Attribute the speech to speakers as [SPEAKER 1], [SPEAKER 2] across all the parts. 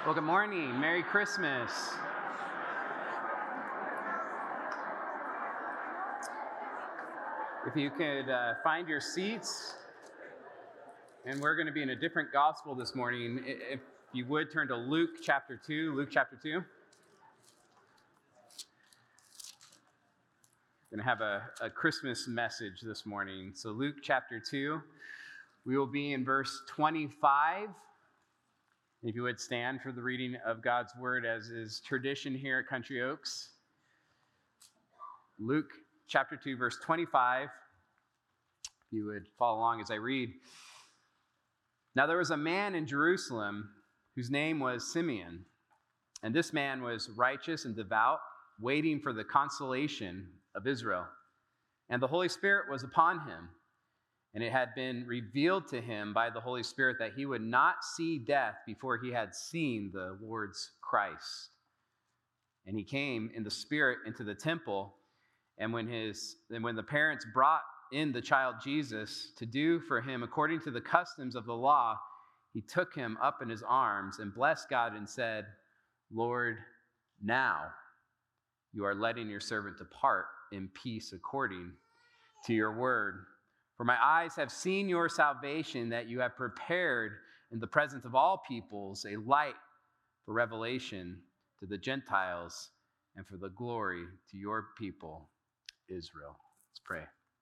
[SPEAKER 1] Well, good morning. Merry Christmas. If you could find your seats, and we're going to be in a different gospel this morning. If you would turn to Luke chapter 2. Luke chapter 2. We're going to have a Christmas message this morning. So, Luke chapter 2, we will be in verse 25. If you would stand for the reading of God's word, as is tradition here at Country Oaks. Luke chapter 2, verse 25. If you would follow along as I read. Now there was a man in Jerusalem whose name was Simeon, and this man was righteous and devout, waiting for the consolation of Israel. And the Holy Spirit was upon him, and it had been revealed to him by the Holy Spirit that he would not see death before he had seen the Lord's Christ. And he came in the Spirit into the temple, and when the parents brought in the child Jesus to do for him according to the customs of the law, he took him up in his arms and blessed God and said, Lord, now you are letting your servant depart in peace according to your word. For my eyes have seen your salvation, that you have prepared in the presence of all peoples a light for revelation to the Gentiles and for the glory to your people, Israel. Let's pray.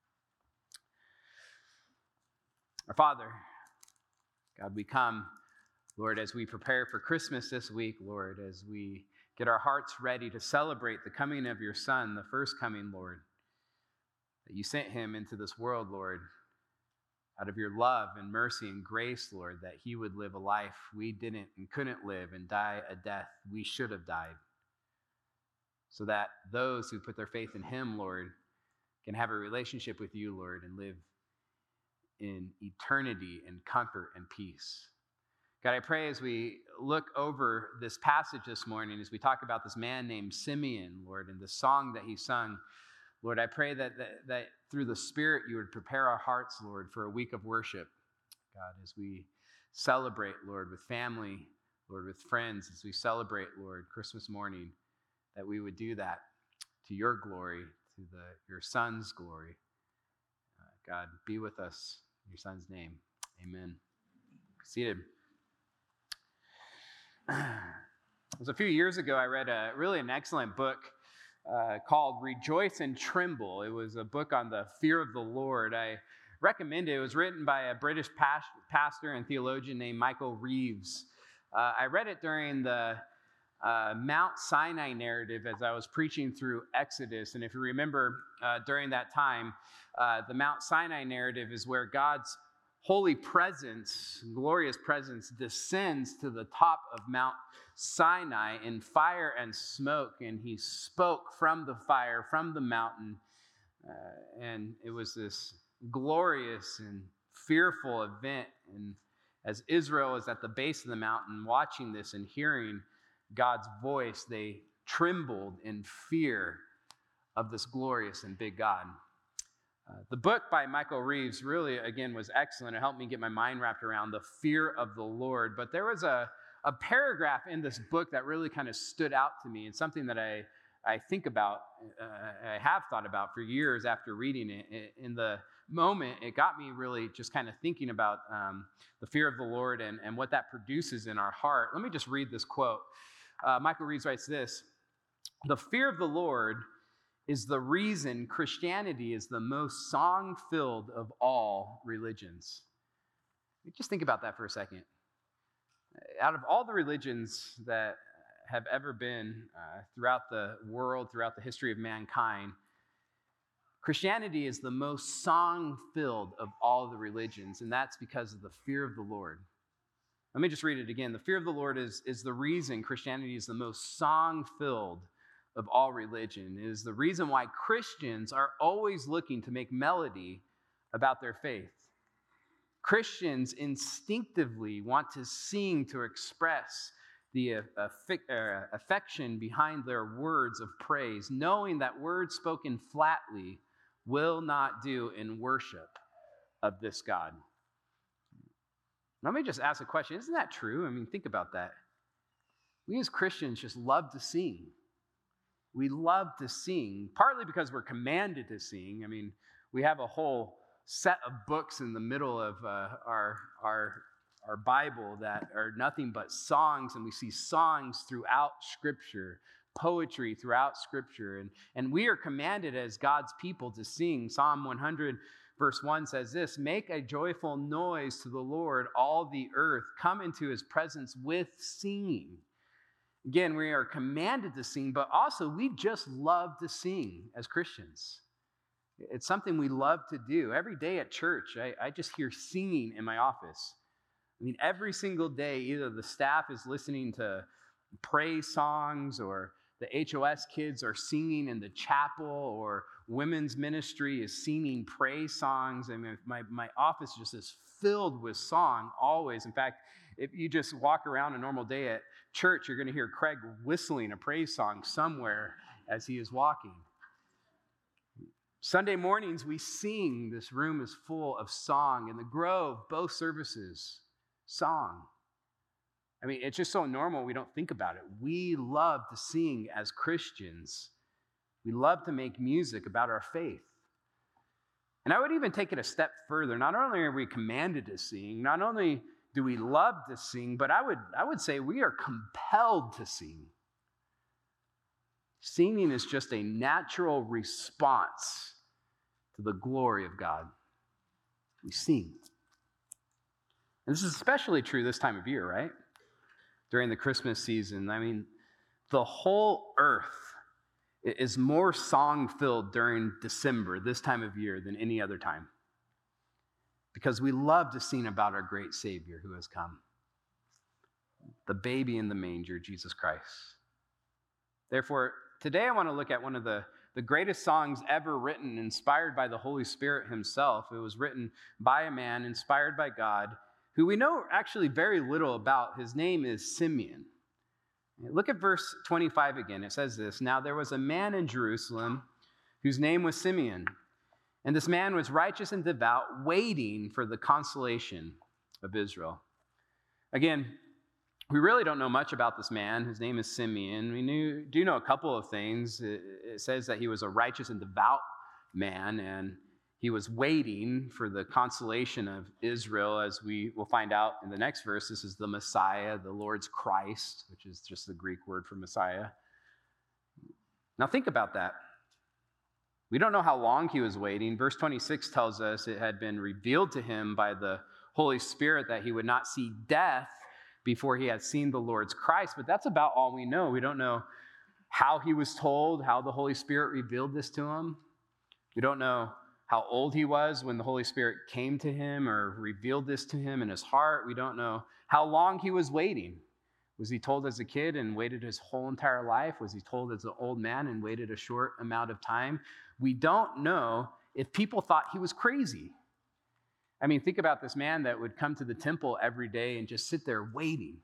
[SPEAKER 1] Our Father, God, we come, Lord, as we prepare for Christmas this week, Lord, as we get our hearts ready to celebrate the coming of your Son, the first coming, Lord, that you sent him into this world, Lord, out of your love and mercy and grace, Lord, that he would live a life we didn't and couldn't live and die a death we should have died, so that those who put their faith in him, Lord, can have a relationship with you, Lord, and live in eternity and comfort and peace. God, I pray as we look over this passage this morning, as we talk about this man named Simeon, Lord, and the song that he sung, Lord, I pray that through the Spirit you would prepare our hearts, Lord, for a week of worship, God, as we celebrate, Lord, with family, Lord, with friends, as we celebrate, Lord, Christmas morning, that we would do that to your glory, to your Son's glory. God, be with us in your Son's name. Amen. Be seated. It was a few years ago, I read an excellent book called Rejoice and Tremble. It was a book on the fear of the Lord. I recommend it. It was written by a British pastor and theologian named Michael Reeves. I read it during the Mount Sinai narrative as I was preaching through Exodus. And if you remember, during that time, the Mount Sinai narrative is where God's holy presence, glorious presence, descends to the top of Mount Sinai in fire and smoke. And he spoke from the fire, from the mountain. And it was this glorious and fearful event. And as Israel is at the base of the mountain watching this and hearing God's voice, they trembled in fear of this glorious and big God. The book by Michael Reeves really, again, was excellent. It helped me get my mind wrapped around the fear of the Lord. But there was a paragraph in this book that really kind of stood out to me, and something that I think about, I have thought about for years after reading it. In the moment, it got me really just kind of thinking about the fear of the Lord and what that produces in our heart. Let me just read this quote. Michael Reeves writes this: "The fear of the Lord is the reason Christianity is the most song-filled of all religions." Just think about that for a second. Out of all the religions that have ever been throughout the world, throughout the history of mankind, Christianity is the most song-filled of all the religions, and that's because of the fear of the Lord. Let me just read it again. The fear of the Lord is the reason Christianity is the most song-filled of all religion. It is the reason why Christians are always looking to make melody about their faith. Christians instinctively want to sing to express the affection behind their words of praise, knowing that words spoken flatly will not do in worship of this God. Let me just ask a question. Isn't that true? I mean, think about that. We as Christians just love to sing. We love to sing, partly because we're commanded to sing. I mean, we have a whole set of books in the middle of our Bible that are nothing but songs, and we see songs throughout Scripture, poetry throughout Scripture, and we are commanded as God's people to sing. Psalm 100, verse 1 says this: "Make a joyful noise to the Lord, all the earth. Come into his presence with singing." Again, we are commanded to sing, but also we just love to sing as Christians. It's something we love to do. Every day at church, I just hear singing in my office. I mean, every single day, either the staff is listening to praise songs, or the HOS kids are singing in the chapel, or women's ministry is singing praise songs. I mean, my office just is filled with song always. In fact, if you just walk around a normal day at church, you're going to hear Craig whistling a praise song somewhere as he is walking. Sunday mornings, we sing. This room is full of song. In the Grove, both services, song. I mean, it's just so normal we don't think about it. We love to sing as Christians. We love to make music about our faith. And I would even take it a step further. Not only are we commanded to sing, not only do we love to sing, but I would say we are compelled to sing. Singing is just a natural response to the glory of God. We sing. And this is especially true this time of year, right? During the Christmas season. I mean, the whole earth is more song-filled during December, this time of year, than any other time. Because we love to sing about our great Savior who has come. The baby in the manger, Jesus Christ. Therefore, today I want to look at one of the greatest songs ever written, inspired by the Holy Spirit himself. It was written by a man, inspired by God, who we know actually very little about. His name is Simeon. Look at verse 25 again. It says this: "Now there was a man in Jerusalem whose name was Simeon. And this man was righteous and devout, waiting for the consolation of Israel." Again, we really don't know much about this man. His name is Simeon. We do know a couple of things. It says that he was a righteous and devout man, and he was waiting for the consolation of Israel, as we will find out in the next verse. This is the Messiah, the Lord's Christ, which is just the Greek word for Messiah. Now think about that. We don't know how long he was waiting. Verse 26 tells us it had been revealed to him by the Holy Spirit that he would not see death before he had seen the Lord's Christ. But that's about all we know. We don't know how he was told, how the Holy Spirit revealed this to him. We don't know how old he was when the Holy Spirit came to him or revealed this to him in his heart. We don't know how long he was waiting. Was he told as a kid and waited his whole entire life? Was he told as an old man and waited a short amount of time? We don't know if people thought he was crazy. I mean, think about this man that would come to the temple every day and just sit there waiting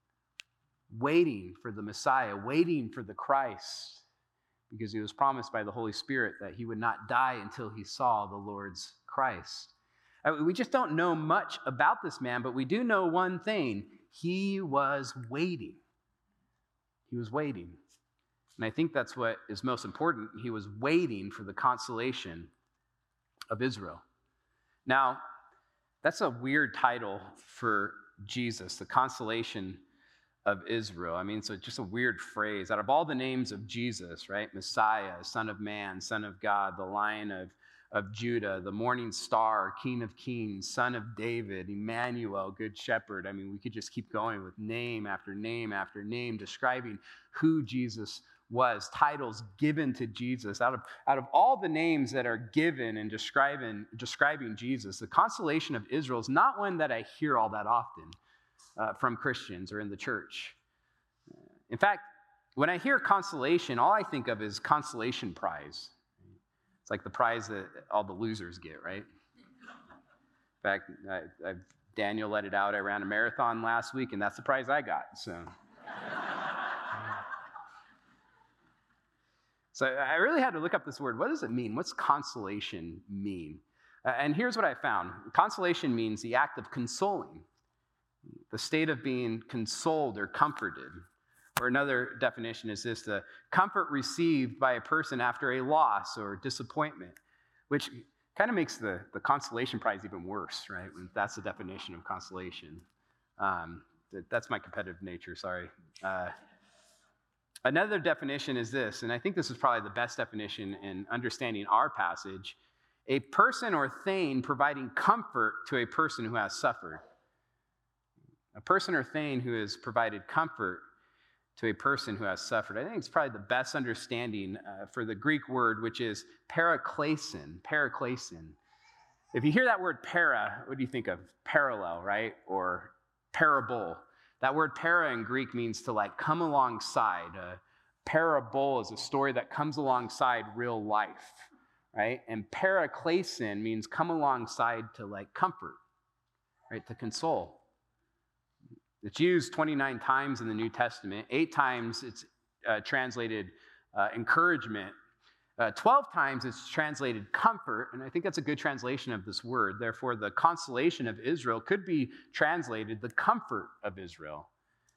[SPEAKER 1] for the Messiah, waiting for the Christ, because he was promised by the Holy Spirit that he would not die until he saw the Lord's Christ. We just don't know much about this man, but we do know one thing. He was waiting. He was waiting. And I think that's what is most important. He was waiting for the consolation of Israel. Now, that's a weird title for Jesus, the consolation of Israel. I mean, so just a weird phrase. Out of all the names of Jesus, right? Messiah, Son of Man, Son of God, the Lion of Judah, the Morning Star, King of Kings, Son of David, Emmanuel, Good Shepherd. I mean, we could just keep going with name after name after name, describing who Jesus was, titles given to Jesus. Out of all the names that are given and describing Jesus, the consolation of Israel is not one that I hear all that often from Christians or in the church. In fact, when I hear consolation, all I think of is consolation prize. It's like the prize that all the losers get, right? In fact, Daniel let it out. I ran a marathon last week, and that's the prize I got. So I really had to look up this word. What does it mean? What's consolation mean? And here's what I found. Consolation means the act of consoling, the state of being consoled or comforted, Or another definition is this: the comfort received by a person after a loss or disappointment, which kind of makes the consolation prize even worse, right? When that's the definition of consolation. That's my competitive nature, sorry. Another definition is this, and I think this is probably the best definition in understanding our passage: a person or thing providing comfort to a person who has suffered. A person or thing who has provided comfort to a person who has suffered. I think it's probably the best understanding for the Greek word, which is paraklesin. Paraklesin. If you hear that word para, what do you think of? Parallel, right? Or parable. That word para in Greek means to like come alongside. Parable is a story that comes alongside real life, right? And paraklesin means come alongside to like comfort, right? To console. It's used 29 times in the New Testament. 8 times it's translated encouragement. 12 times it's translated comfort, and I think that's a good translation of this word. Therefore, the consolation of Israel could be translated the comfort of Israel.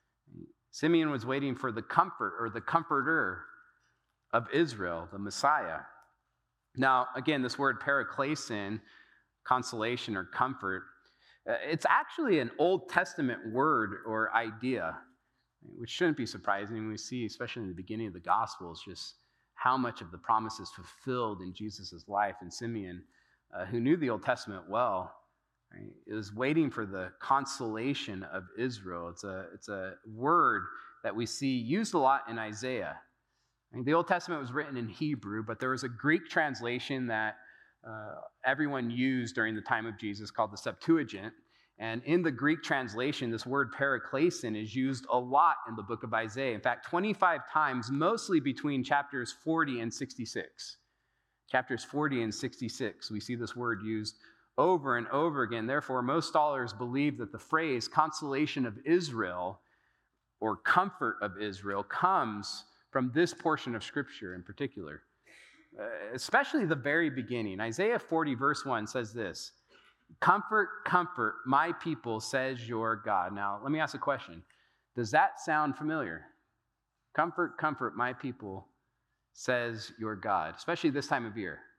[SPEAKER 1] Simeon was waiting for the comfort or the comforter of Israel, the Messiah. Now, again, this word paraklesin, consolation or comfort, it's actually an Old Testament word or idea, which shouldn't be surprising. We see, especially in the beginning of the Gospels, just how much of the promise is fulfilled in Jesus' life. And Simeon, who knew the Old Testament well, right, is waiting for the consolation of Israel. It's a word that we see used a lot in Isaiah. I mean, the Old Testament was written in Hebrew, but there was a Greek translation that everyone used during the time of Jesus called the Septuagint. And in the Greek translation, this word paraklesin is used a lot in the book of Isaiah. In fact, 25 times, mostly between chapters 40 and 66. Chapters 40 and 66, we see this word used over and over again. Therefore, most scholars believe that the phrase consolation of Israel or comfort of Israel comes from this portion of Scripture in particular. Especially the very beginning. Isaiah 40 verse 1 says this: "Comfort, comfort my people, says your God." Now, let me ask a question. Does that sound familiar? Comfort, comfort my people, says your God, especially this time of year.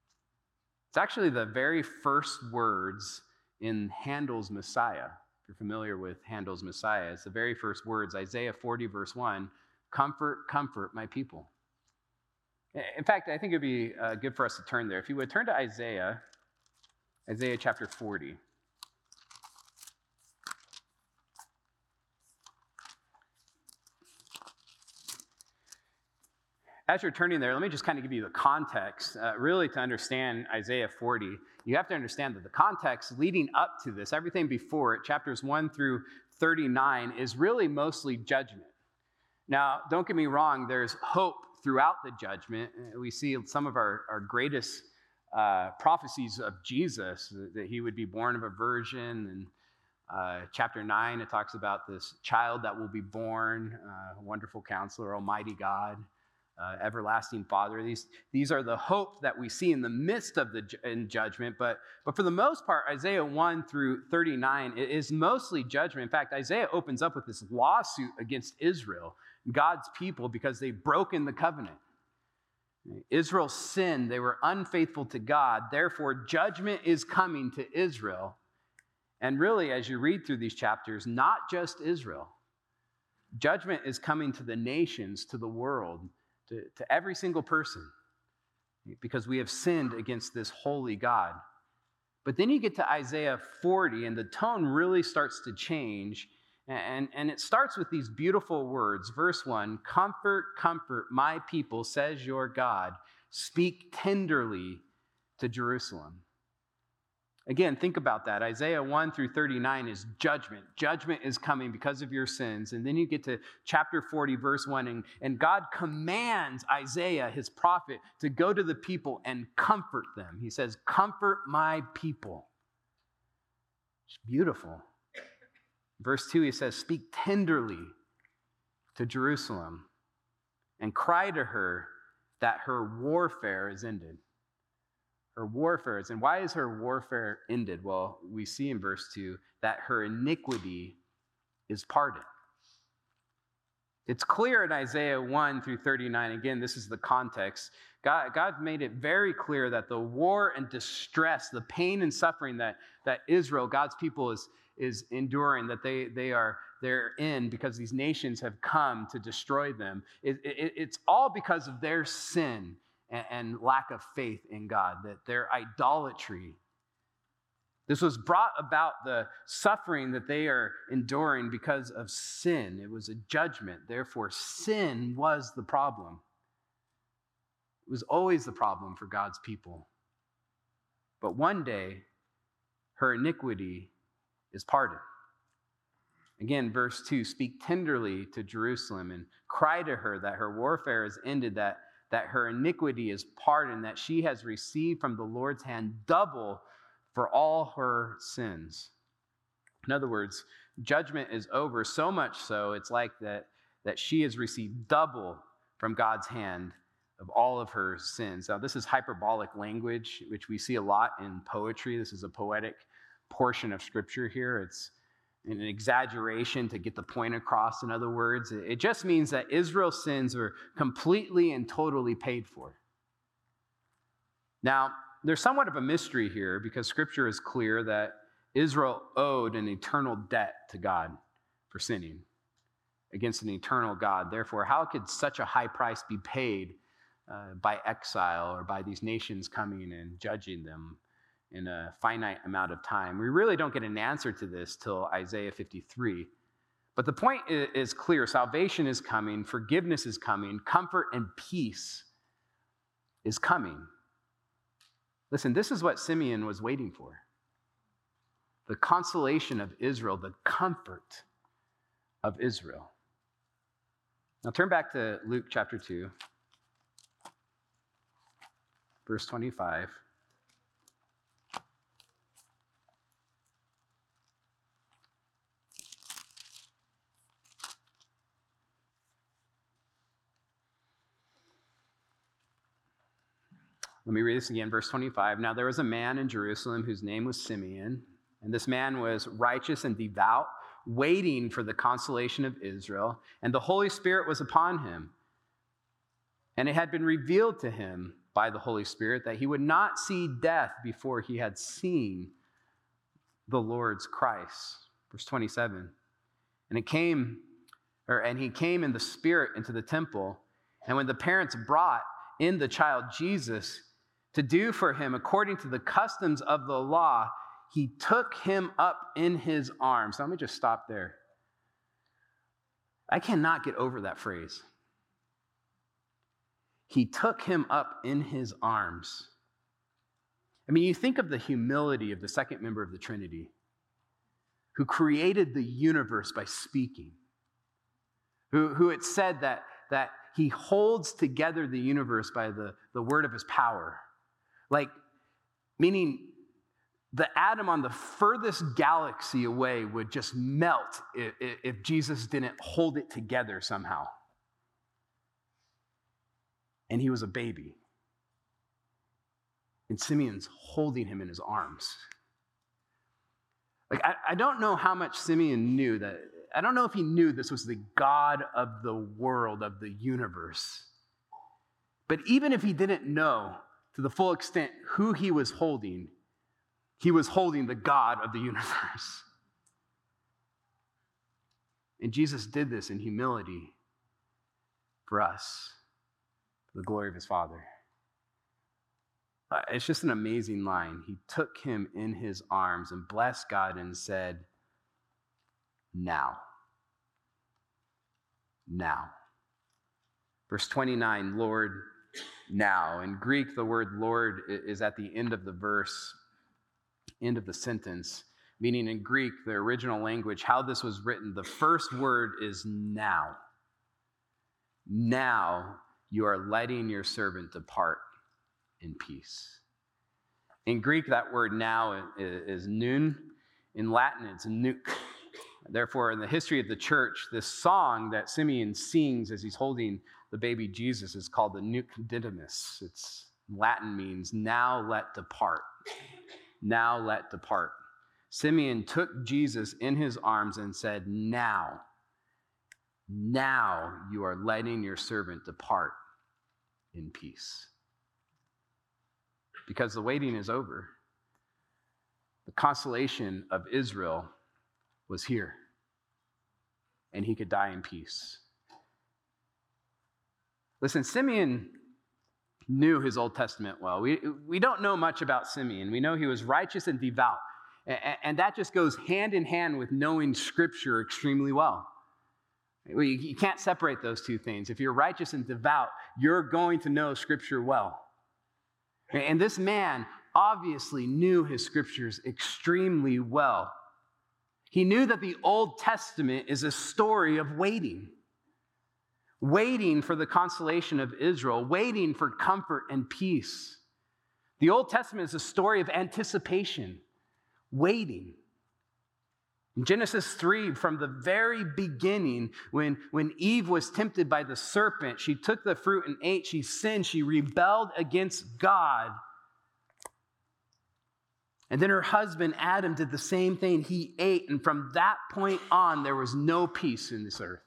[SPEAKER 1] It's actually the very first words in Handel's Messiah. If you're familiar with Handel's Messiah, it's the very first words, Isaiah 40 verse 1, "Comfort, comfort my people." In fact, I think it'd be good for us to turn there. If you would turn to Isaiah chapter 40. As you're turning there, let me just kind of give you the context. Really, to understand Isaiah 40, you have to understand that the context leading up to this, everything before it, chapters 1 through 39, is really mostly judgment. Now, don't get me wrong, there's hope throughout the judgment. We see some of our greatest prophecies of Jesus, that he would be born of a virgin. And chapter 9, it talks about this child that will be born, wonderful counselor, almighty God, everlasting Father. These are the hope that we see in the midst of in judgment. But for the most part, Isaiah 1 through 39 is mostly judgment. In fact, Isaiah opens up with this lawsuit against Israel, God's people, because they've broken the covenant. Israel sinned. They were unfaithful to God. Therefore, judgment is coming to Israel. And really, as you read through these chapters, not just Israel. Judgment is coming to the nations, to the world, to every single person, because we have sinned against this holy God. But then you get to Isaiah 40, and the tone really starts to change. And it starts with these beautiful words. Verse 1, "Comfort, comfort my people, says your God. Speak tenderly to Jerusalem." Again, think about that. Isaiah 1 through 39 is judgment. Judgment is coming because of your sins. And then you get to chapter 40, verse 1, and God commands Isaiah, his prophet, to go to the people and comfort them. He says, "Comfort my people." It's beautiful. Verse 2, he says, "Speak tenderly to Jerusalem and cry to her that her warfare is ended." Her warfare is, and why is her warfare ended? Well, we see in verse 2 that her iniquity is pardoned. It's clear in Isaiah 1 through 39. Again, this is the context. God made it very clear that the war and distress, the pain and suffering that Israel, God's people, is enduring, that they're in because these nations have come to destroy them. It's all because of their sin and lack of faith in God, that their idolatry. This was brought about, the suffering that they are enduring, because of sin. It was a judgment. Therefore, sin was the problem. It was always the problem for God's people. But one day, her iniquity is pardoned. Again, verse 2, speak tenderly to Jerusalem and cry to her that her warfare is ended, that her iniquity is pardoned, that she has received from the Lord's hand double for all her sins. In other words, judgment is over, so much so it's like that she has received double from God's hand of all of her sins. Now, this is hyperbolic language, which we see a lot in poetry. This is a poetic portion of Scripture here. It's an exaggeration to get the point across. In other words, it just means that Israel's sins are completely and totally paid for. Now, there's somewhat of a mystery here, because Scripture is clear that Israel owed an eternal debt to God for sinning against an eternal God. Therefore, how could such a high price be paid by exile or by these nations coming and judging them in a finite amount of time? We really don't get an answer to this till Isaiah 53. But the point is clear. Salvation is coming. Forgiveness is coming. Comfort and peace is coming. Listen, this is what Simeon was waiting for. The consolation of Israel, the comfort of Israel. Now turn back to Luke chapter 2, verse 25. Let me read this again, verse 25. Now there was a man in Jerusalem whose name was Simeon, and this man was righteous and devout, waiting for the consolation of Israel, and the Holy Spirit was upon him. And it had been revealed to him by the Holy Spirit that he would not see death before he had seen the Lord's Christ. Verse 27. And he came in the Spirit into the temple, and when the parents brought in the child Jesus to do for him according to the customs of the law, he took him up in his arms. Now, let me just stop there. I cannot get over that phrase. He took him up in his arms. I mean, you think of the humility of the second member of the Trinity, who created the universe by speaking, who it said that he holds together the universe by the word of his power. Like, meaning the atom on the furthest galaxy away would just melt if Jesus didn't hold it together somehow. And he was a baby. And Simeon's holding him in his arms. Like, I don't know how much Simeon knew that. I don't know if he knew this was the God of the world, of the universe. But even if he didn't know to the full extent who he was holding the God of the universe. And Jesus did this in humility for us, for the glory of his Father. It's just an amazing line. He took him in his arms and blessed God and said, now. Verse 29, Lord, now. In Greek, the word Lord is at the end of the verse, end of the sentence, meaning in Greek, the original language, how this was written, the first word is now. Now you are letting your servant depart in peace. In Greek, that word now is nun. In Latin, it's nunc. Therefore, in the history of the church, this song that Simeon sings as he's holding the baby Jesus is called the Nunc Didymus. It's Latin means now let depart. Now let depart. Simeon took Jesus in his arms and said, now Now you are letting your servant depart in peace. Because the waiting is over. The consolation of Israel was here, and he could die in peace. Listen, Simeon knew his Old Testament well. We don't know much about Simeon. We know he was righteous and devout, and that just goes hand in hand with knowing Scripture extremely well. You can't separate those two things. If you're righteous and devout, you're going to know Scripture well. And this man obviously knew his Scriptures extremely well. He knew that the Old Testament is a story of waiting for the consolation of Israel, waiting for comfort and peace. The Old Testament is a story of anticipation, waiting. In Genesis 3, from the very beginning, when Eve was tempted by the serpent, she took the fruit and ate, she sinned, she rebelled against God. And then her husband, Adam, did the same thing. He ate, and from that point on, there was no peace in this earth.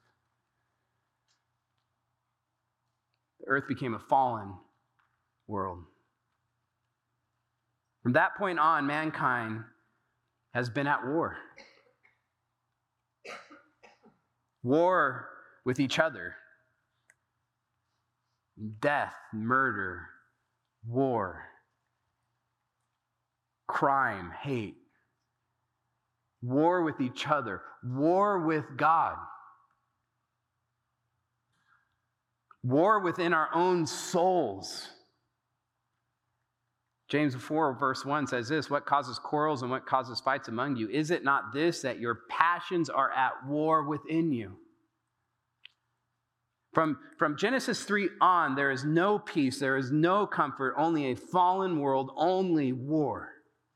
[SPEAKER 1] The earth became a fallen world. From that point on, mankind has been at war. War with each other. Death, murder, war, crime, hate. War with each other. War with God. War within our own souls. James 4, verse 1 says this: what causes quarrels and what causes fights among you? Is it not this, that your passions are at war within you? From Genesis 3 on, there is no peace, there is no comfort, only a fallen world, only war.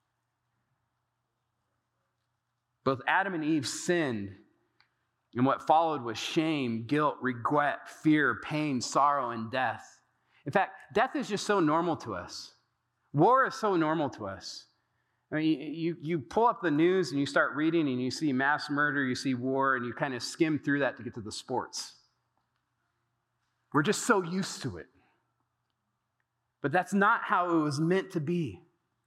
[SPEAKER 1] Both Adam and Eve sinned, and what followed was shame, guilt, regret, fear, pain, sorrow, and death. In fact, death is just so normal to us. War is so normal to us. I mean, you pull up the news and you start reading and you see mass murder, you see war, and you kind of skim through that to get to the sports. We're just so used to it. But that's not how it was meant to be.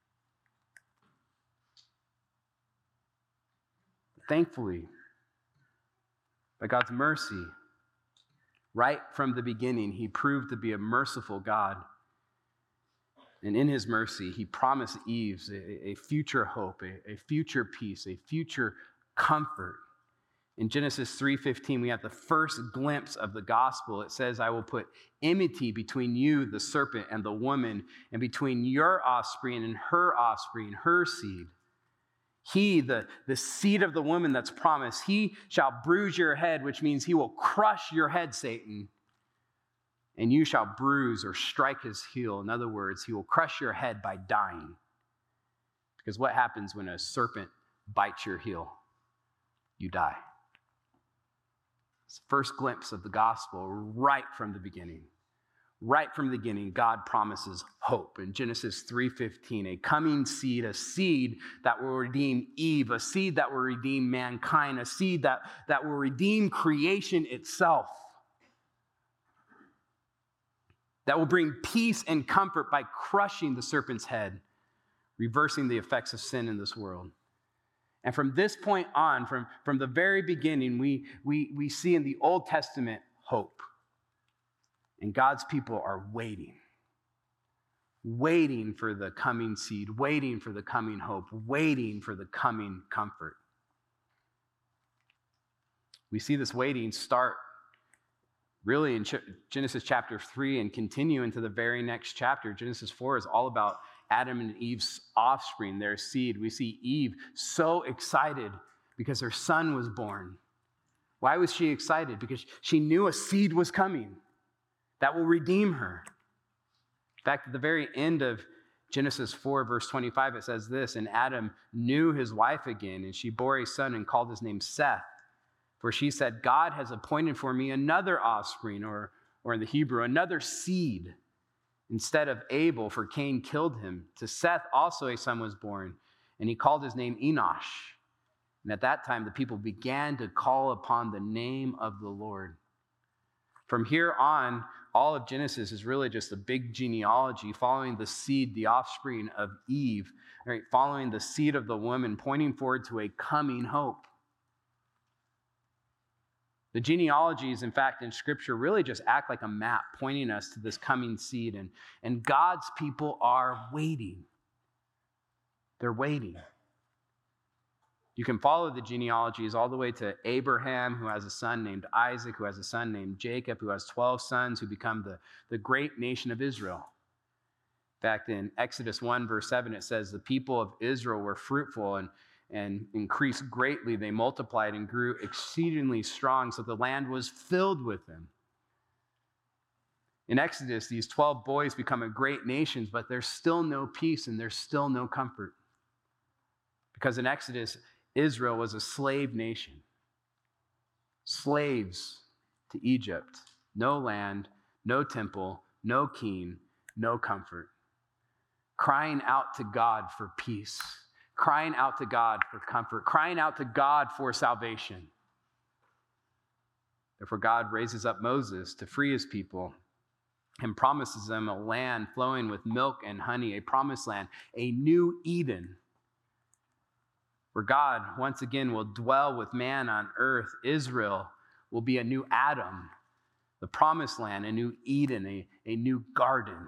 [SPEAKER 1] Thankfully, by God's mercy, right from the beginning, he proved to be a merciful God. And in his mercy, he promised Eve a future hope, a future peace, a future comfort. In Genesis 3:15, we have the first glimpse of the gospel. It says, I will put enmity between you, the serpent, and the woman, and between your offspring and her seed. He, the seed of the woman that's promised, he shall bruise your head, which means he will crush your head, Satan. And you shall bruise or strike his heel. In other words, he will crush your head by dying. Because what happens when a serpent bites your heel? You die. It's the first glimpse of the gospel right from the beginning. Right from the beginning, God promises hope. In Genesis 3:15, a coming seed, a seed that will redeem Eve, a seed that will redeem mankind, a seed that will redeem creation itself. That will bring peace and comfort by crushing the serpent's head, reversing the effects of sin in this world. And from this point on, from the very beginning, we see in the Old Testament hope. And God's people are waiting for the coming seed, waiting for the coming hope, waiting for the coming comfort. We see this waiting start really in Genesis chapter 3 and continue into the very next chapter. Genesis 4 is all about Adam and Eve's offspring, their seed. We see Eve so excited because her son was born. Why was she excited? Because she knew a seed was coming that will redeem her. In fact, at the very end of Genesis 4, verse 25, it says this: and Adam knew his wife again, and she bore a son and called his name Seth. For she said, God has appointed for me another offspring, or in the Hebrew, another seed, instead of Abel, for Cain killed him. To Seth also a son was born, and he called his name Enosh. And at that time, the people began to call upon the name of the Lord. From here on, all of Genesis is really just a big genealogy following the seed, the offspring of Eve, right? Following the seed of the woman, pointing forward to a coming hope. The genealogies, in fact, in Scripture really just act like a map pointing us to this coming seed. And God's people are waiting. They're waiting. You can follow the genealogies all the way to Abraham, who has a son named Isaac, who has a son named Jacob, who has 12 sons who become the great nation of Israel. In fact, in Exodus 1, verse 7, it says, the people of Israel were fruitful and increased greatly. They multiplied and grew exceedingly strong, so the land was filled with them. In Exodus, these 12 boys become a great nation, but there's still no peace and there's still no comfort. Because in Exodus, Israel was a slave nation. Slaves to Egypt. No land, no temple, no king, no comfort. Crying out to God for peace. Crying out to God for comfort. Crying out to God for salvation. Therefore, God raises up Moses to free his people and promises them a land flowing with milk and honey, a promised land, a new Eden, where God once again will dwell with man on earth. Israel will be a new Adam, the promised land, a new Eden, a new garden.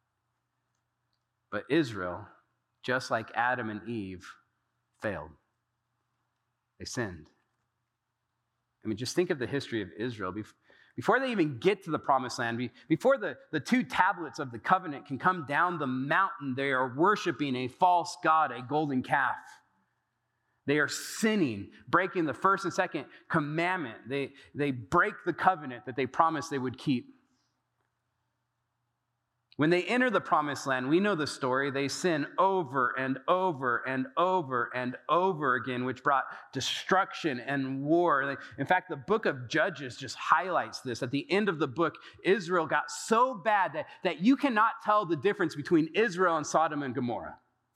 [SPEAKER 1] But Israel, just like Adam and Eve, failed. They sinned. I mean, just think of the history of Israel. Before they even get to the promised land, before the two tablets of the covenant can come down the mountain, they are worshiping a false god, a golden calf. They are sinning, breaking the first and second commandment. They break the covenant that they promised they would keep. When they enter the promised land, we know the story. They sin over and over and over and over again, which brought destruction and war. In fact, the book of Judges just highlights this. At the end of the book, Israel got so bad that you cannot tell the difference between Israel and Sodom and Gomorrah.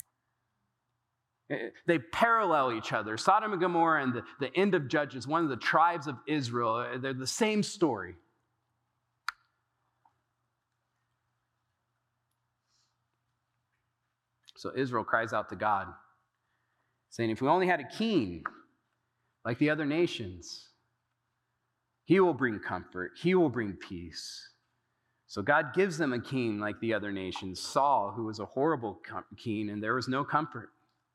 [SPEAKER 1] They parallel each other. Sodom and Gomorrah and the end of Judges, one of the tribes of Israel, they're the same story. So Israel cries out to God, saying, if we only had a king like the other nations, he will bring comfort, he will bring peace. So God gives them a king like the other nations, Saul, who was a horrible king, and there was no comfort.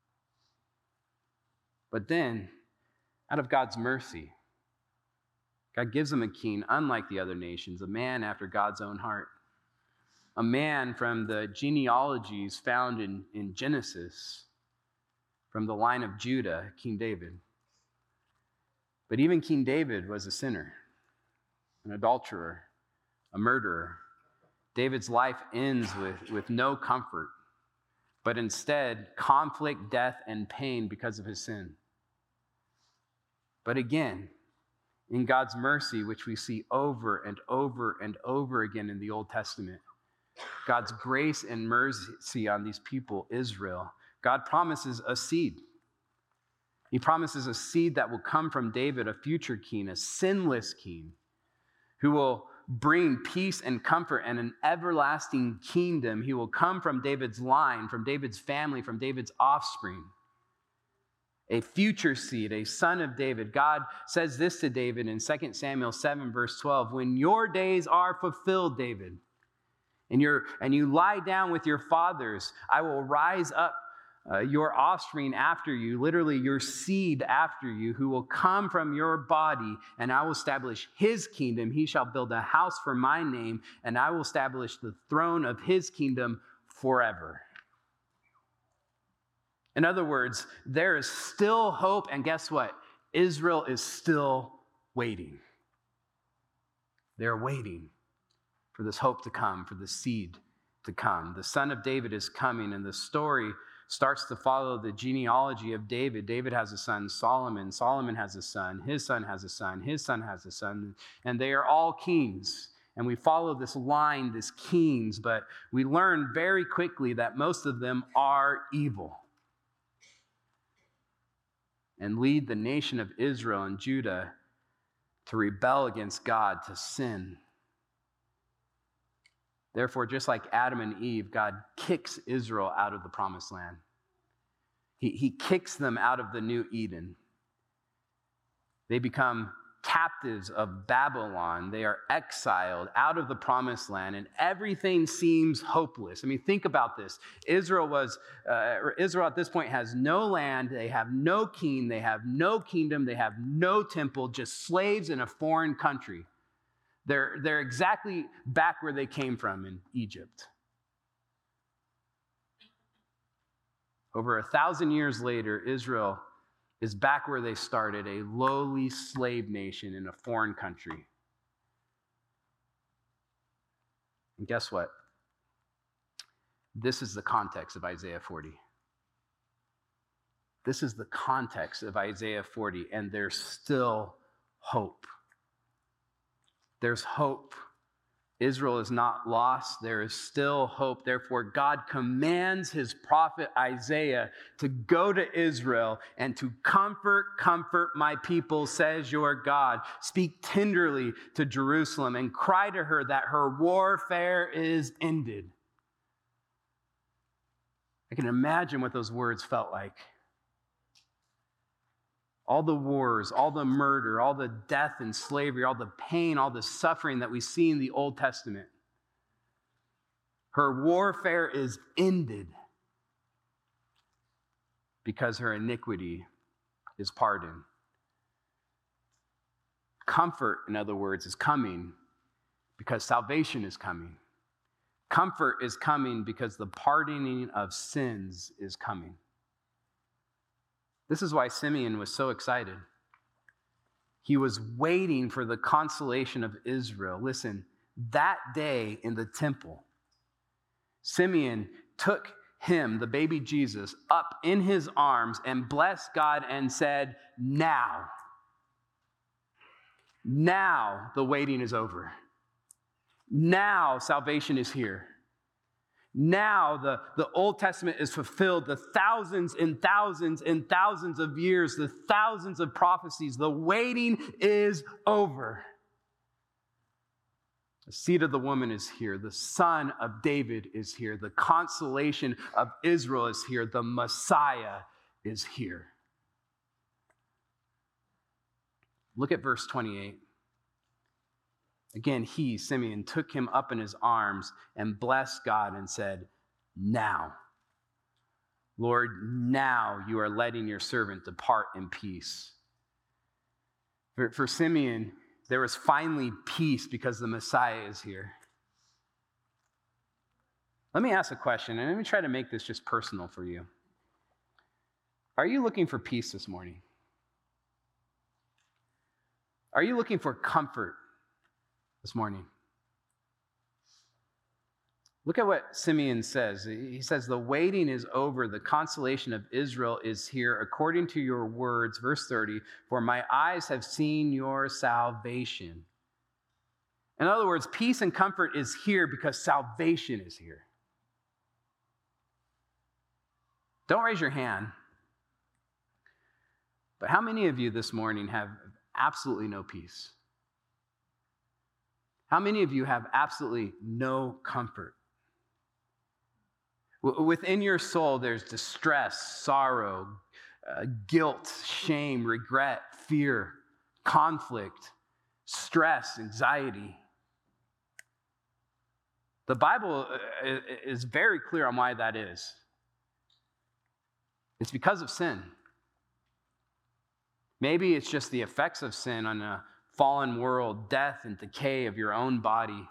[SPEAKER 1] But then, out of God's mercy, God gives them a king unlike the other nations, a man after God's own heart. A man from the genealogies found in Genesis, from the line of Judah, King David. But even King David was a sinner, an adulterer, a murderer. David's life ends with no comfort, but instead conflict, death, and pain because of his sin. But again, in God's mercy, which we see over and over and over again in the Old Testament, God's grace and mercy on these people, Israel, God promises a seed. He promises a seed that will come from David, a future king, a sinless king, who will bring peace and comfort and an everlasting kingdom. He will come from David's line, from David's family, from David's offspring. A future seed, a son of David. God says this to David in 2 Samuel 7, verse 12, when your days are fulfilled, David, and you lie down with your fathers, I will rise up your offspring after you, literally your seed after you, who will come from your body, and I will establish his kingdom. He shall build a house for my name, and I will establish the throne of his kingdom forever. In other words, there is still hope, and guess what? Israel is still waiting. They're waiting for this hope to come, for the seed to come. The son of David is coming, and the story starts to follow the genealogy of David. David has a son, Solomon. Solomon has a son. His son has a son. His son has a son. And they are all kings. And we follow this line, this kings, but we learn very quickly that most of them are evil. and lead the nation of Israel and Judah to rebel against God, to sin. Therefore, just like Adam and Eve, God kicks Israel out of the promised land. He kicks them out of the new Eden. They become captives of Babylon. They are exiled out of the promised land, and everything seems hopeless. I mean, think about this. Israel at this point has no land. They have no king. They have no kingdom. They have no temple, just slaves in a foreign country. They're exactly back where they came from in Egypt. Over 1,000 years later, Israel is back where they started, a lowly slave nation in a foreign country. And guess what? This is the context of Isaiah 40. This is the context of Isaiah 40, and there's still hope. There's hope. Israel is not lost. There is still hope. Therefore, God commands his prophet Isaiah to go to Israel and to comfort my people, says your God. Speak tenderly to Jerusalem and cry to her that her warfare is ended. I can imagine what those words felt like. All the wars, all the murder, all the death and slavery, all the pain, all the suffering that we see in the Old Testament. Her warfare is ended because her iniquity is pardoned. Comfort, in other words, is coming because salvation is coming. Comfort is coming because the pardoning of sins is coming. This is why Simeon was so excited. He was waiting for the consolation of Israel. Listen, that day in the temple, Simeon took him, the baby Jesus, up in his arms and blessed God and said, now the waiting is over. Now salvation is here. Now the Old Testament is fulfilled, the thousands and thousands and thousands of years, the thousands of prophecies, the waiting is over. The seed of the woman is here. The son of David is here. The consolation of Israel is here. The Messiah is here. Look at verse 28. Again, he, Simeon, took him up in his arms and blessed God and said, now, Lord, now you are letting your servant depart in peace. For Simeon, there was finally peace because the Messiah is here. Let me ask a question, and let me try to make this just personal for you. Are you looking for peace this morning? Are you looking for comfort this morning? Look at what Simeon says. He says, the waiting is over. The consolation of Israel is here according to your words. Verse 30, for my eyes have seen your salvation. In other words, peace and comfort is here because salvation is here. Don't raise your hand. But how many of you this morning have absolutely no peace? How many of you have absolutely no comfort? Within your soul, there's distress, sorrow, guilt, shame, regret, fear, conflict, stress, anxiety. The Bible is very clear on why that is. It's because of sin. Maybe it's just the effects of sin on a fallen world, death and decay of your own body.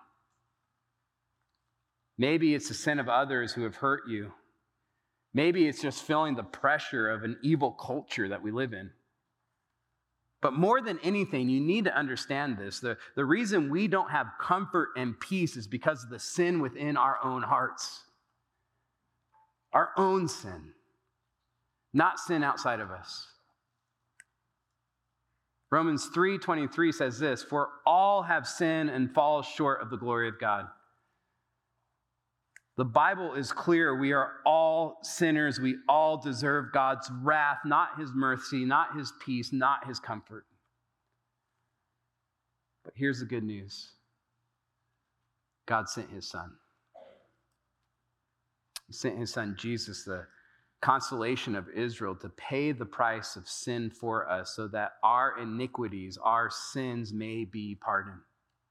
[SPEAKER 1] Maybe it's the sin of others who have hurt you. Maybe it's just feeling the pressure of an evil culture that we live in. But more than anything, you need to understand this. The reason we don't have comfort and peace is because of the sin within our own hearts. Our own sin, not sin outside of us. Romans 3:23 says this, for all have sinned and fall short of the glory of God. The Bible is clear. We are all sinners. We all deserve God's wrath, not his mercy, not his peace, not his comfort. But here's the good news. God sent his son. He sent his son, Jesus, the consolation of Israel, to pay the price of sin for us so that our iniquities, our sins may be pardoned.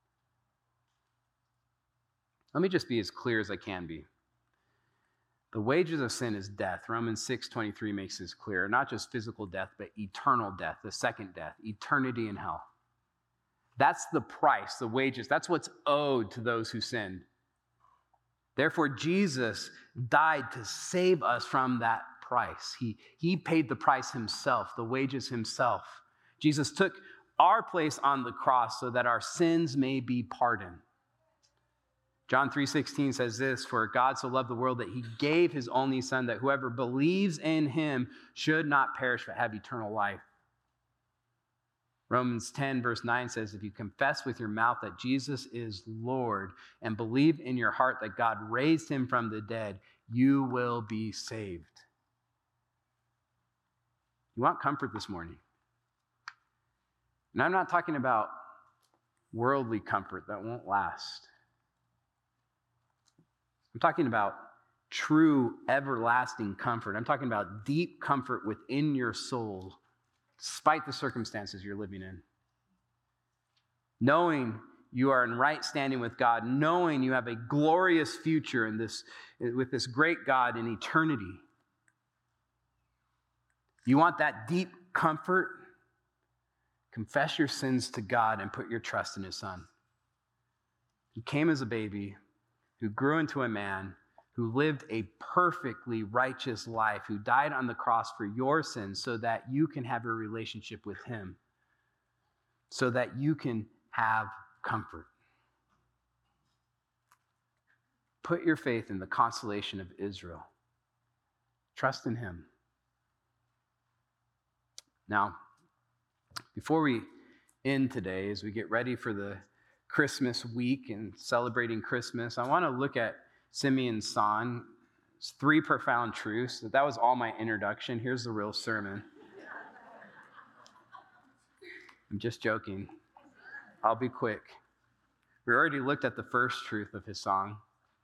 [SPEAKER 1] Let me just be as clear as I can be. The wages of sin is death. Romans 6:23 makes this clear. Not just physical death, but eternal death, the second death, eternity in hell. That's the price, the wages. That's what's owed to those who sinned. Therefore, Jesus died to save us from that price. He paid the price himself, the wages himself. Jesus took our place on the cross so that our sins may be pardoned. John 3:16 says this, "For God so loved the world that he gave his only son, that whoever believes in him should not perish but have eternal life." Romans 10 verse 9 says, "If you confess with your mouth that Jesus is Lord and believe in your heart that God raised him from the dead, you will be saved." You want comfort this morning? And I'm not talking about worldly comfort that won't last. I'm talking about true, everlasting comfort. I'm talking about deep comfort within your soul, despite the circumstances you're living in. Knowing you are in right standing with God, knowing you have a glorious future with this great God in eternity. You want that deep comfort? Confess your sins to God and put your trust in his son. He came as a baby, who grew into a man, who lived a perfectly righteous life, who died on the cross for your sins so that you can have a relationship with him, so that you can have comfort. Put your faith in the consolation of Israel. Trust in him. Now, before we end today, as we get ready for the Christmas week and celebrating Christmas, I want to look at Simeon's song. It's 3 profound truths. That was all my introduction. Here's the real sermon. I'm just joking. I'll be quick. We already looked at the first truth of his song.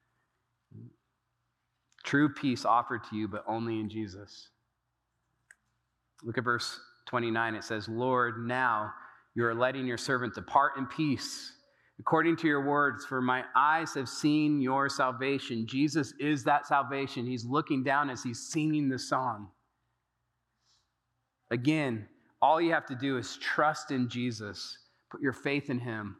[SPEAKER 1] True peace offered to you, but only in Jesus. Look at verse 29. It says, "Lord, now you are letting your servant depart in peace, according to your words, for my eyes have seen your salvation." Jesus is that salvation. He's looking down as he's singing the song. Again, all you have to do is trust in Jesus. Put your faith in him.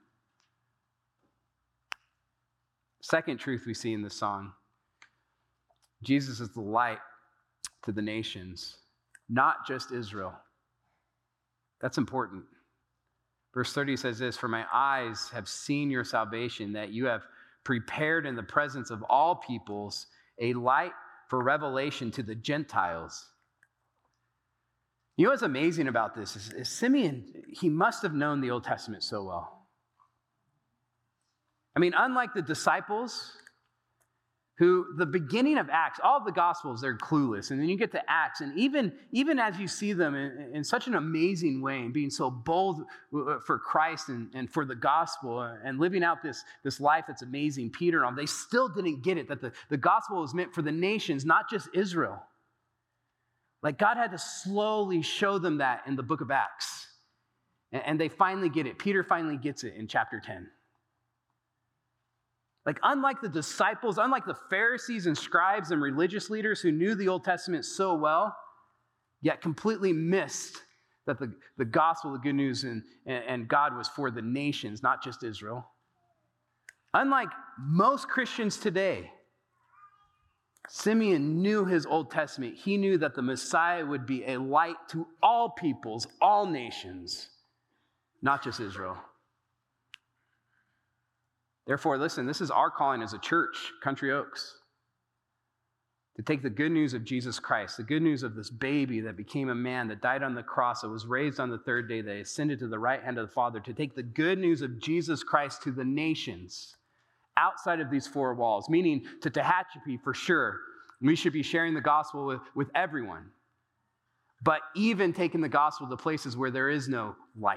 [SPEAKER 1] Second truth we see in this song: Jesus is the light to the nations, not just Israel. That's important. Verse 30 says this, "For my eyes have seen your salvation, that you have prepared in the presence of all peoples a light for revelation to the Gentiles." You know what's amazing about this is Simeon, he must have known the Old Testament so well. I mean, unlike the disciples, who the beginning of Acts, all of the Gospels, they're clueless. And then you get to Acts, and even as you see them in such an amazing way and being so bold for Christ and for the gospel and living out this life that's amazing, Peter and all, they still didn't get it, that the gospel was meant for the nations, not just Israel. Like God had to slowly show them that in the book of Acts. And they finally get it. Peter finally gets it in chapter 10. Like, unlike the disciples, unlike the Pharisees and scribes and religious leaders who knew the Old Testament so well, yet completely missed that the gospel, the good news, and God was for the nations, not just Israel. Unlike most Christians today, Simeon knew his Old Testament. He knew that the Messiah would be a light to all peoples, all nations, not just Israel. Therefore, listen, this is our calling as a church, Country Oaks, to take the good news of Jesus Christ, the good news of this baby that became a man, that died on the cross, that was raised on the third day, that ascended to the right hand of the Father, to take the good news of Jesus Christ to the nations outside of these four walls, meaning to Tehachapi for sure. We should be sharing the gospel with everyone, but even taking the gospel to places where there is no light,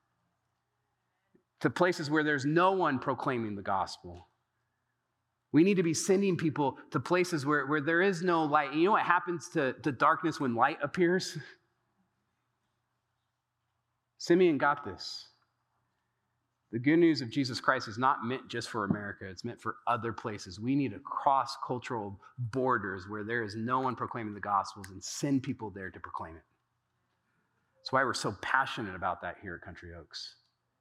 [SPEAKER 1] to places where there's no one proclaiming the gospel. We need to be sending people to places where there is no light. And you know what happens to darkness when light appears? Simeon got this. The good news of Jesus Christ is not meant just for America. It's meant for other places. We need to cross cultural borders where there is no one proclaiming the gospels and send people there to proclaim it. That's why we're so passionate about that here at Country Oaks.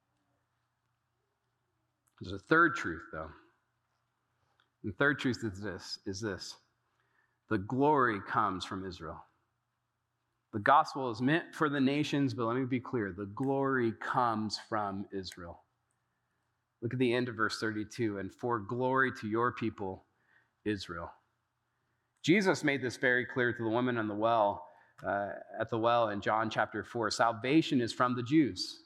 [SPEAKER 1] There's a third truth, though. And the third truth is this. The glory comes from Israel. The gospel is meant for the nations, but let me be clear. The glory comes from Israel. Look at the end of verse 32. And for glory to your people, Israel. Jesus made this very clear to the woman on the well, at the well in John chapter 4. Salvation is from the Jews.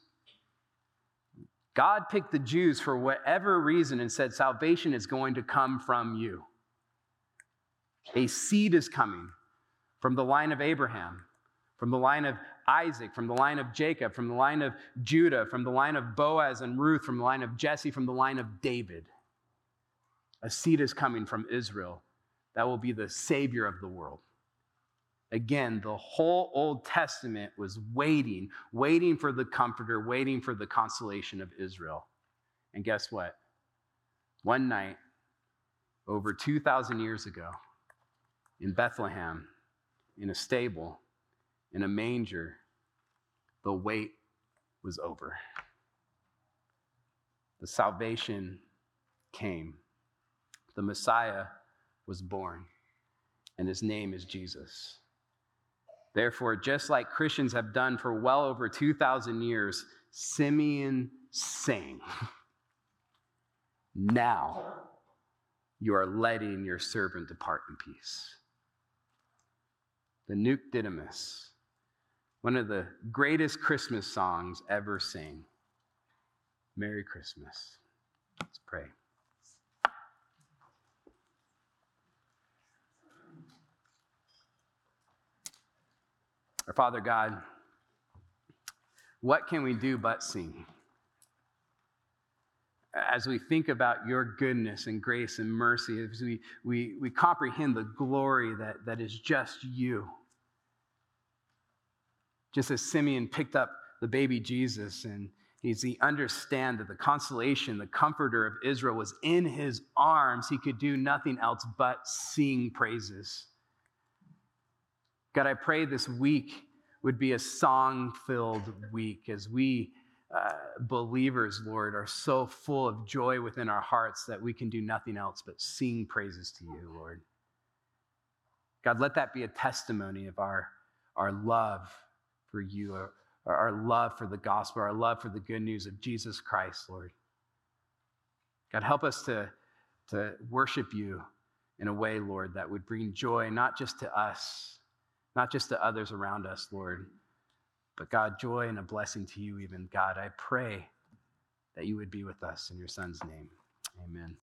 [SPEAKER 1] God picked the Jews for whatever reason and said, salvation is going to come from you. A seed is coming from the line of Abraham, from the line of Isaac, from the line of Jacob, from the line of Judah, from the line of Boaz and Ruth, from the line of Jesse, from the line of David. A seed is coming from Israel that will be the Savior of the world. Again, the whole Old Testament was waiting for the Comforter, waiting for the consolation of Israel. And guess what? One night, over 2,000 years ago, in Bethlehem, in a stable, in a manger, the wait was over. The salvation came. The Messiah was born, and his name is Jesus. Therefore, just like Christians have done for well over 2,000 years, Simeon sang, now you are letting your servant depart in peace. The Nunc Didymus, one of the greatest Christmas songs ever sang. Merry Christmas. Let's pray. Our Father God, what can we do but sing? As we think about your goodness and grace and mercy, as we comprehend the glory that is just you. Just as Simeon picked up the baby Jesus and he understand that the consolation, the comforter of Israel was in his arms, he could do nothing else but sing praises. God, I pray this week would be a song-filled week as we believers, Lord, are so full of joy within our hearts that we can do nothing else but sing praises to you, Lord. God, let that be a testimony of our love for you, our love for the gospel, our love for the good news of Jesus Christ, Lord. God, help us to worship you in a way, Lord, that would bring joy not just to us, not just to others around us, Lord, but God, joy and a blessing to you even. God, I pray that you would be with us in your Son's name. Amen.